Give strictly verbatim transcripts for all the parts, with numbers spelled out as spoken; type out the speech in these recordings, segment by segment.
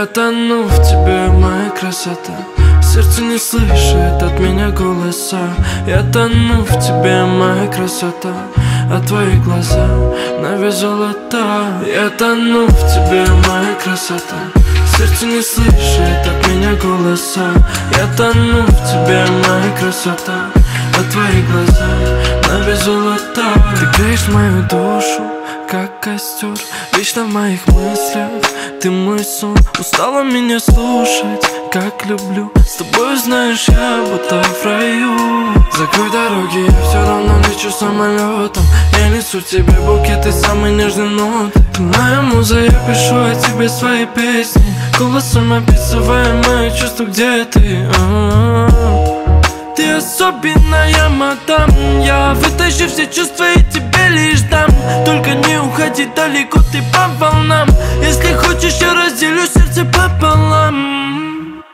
Я тону в тебе, моя красота. Сердце не слышит от меня голоса. Я тону в тебе, моя красота. А твои глаза на вес золота. Я тону в тебе, моя красота. Сердце не слышит от меня голоса. Я тону в тебе, моя красота. А твои глаза на вес золота. Ты греешь мою душу, как костер, вечно в моих мыслях. Ты мой сон, устала меня слушать, как люблю. С тобой, знаешь, я будто в раю. Закрой дороги, я все равно лечу самолетом. Я несу тебе букеты самой нежной ноты. Ты моя муза, я пишу о тебе свои песни. Голосом описывая мои чувства, где ты. А-а-а. Ты особенная, мадам. Я вытащу все чувства и тебе лишь дам. Только не уходи далеко, ты по волнам. Если хочешь, я разделю сердце пополам.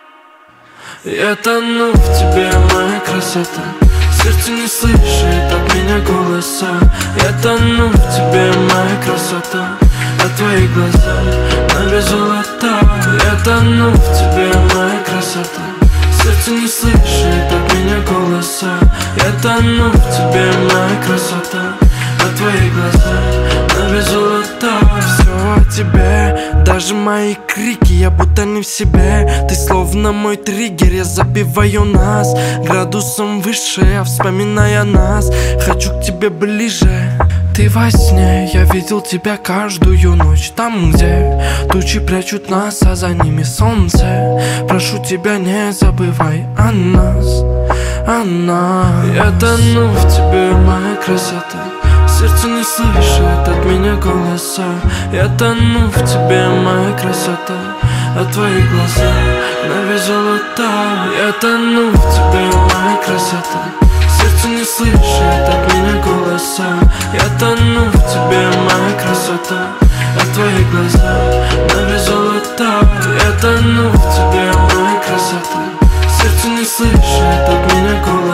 Я тону в тебе, моя красота. Сердце не слышит от меня голоса. Я тону в тебе, моя красота. А твои глаза на вес золота. Я тону в тебе, моя красота. Сердце не слышит от меня голоса. Я тону в тебе, моя красота. А твои глаза на вес золота. Все о тебе, даже мои крики, я будто не в себе. Ты словно мой триггер, я забиваю нас градусом выше, я вспоминая нас. Хочу к тебе ближе. Ты во сне, я видел тебя каждую ночь. Там, где тучи прячут нас, а за ними солнце. Прошу тебя, не забывай о нас, о нас. Я тону в тебе, моя красота. Сердце не слышит от меня голоса. Я тону в тебе, моя красота. А твои глаза на вес золота. Я тону в тебе, моя красота. Сердце не слышит от меня голоса. Я тону в тебе, моя красота. А твои глаза на вес золота. Я тону в тебе, моя красота. Сердце не слышит от меня голоса.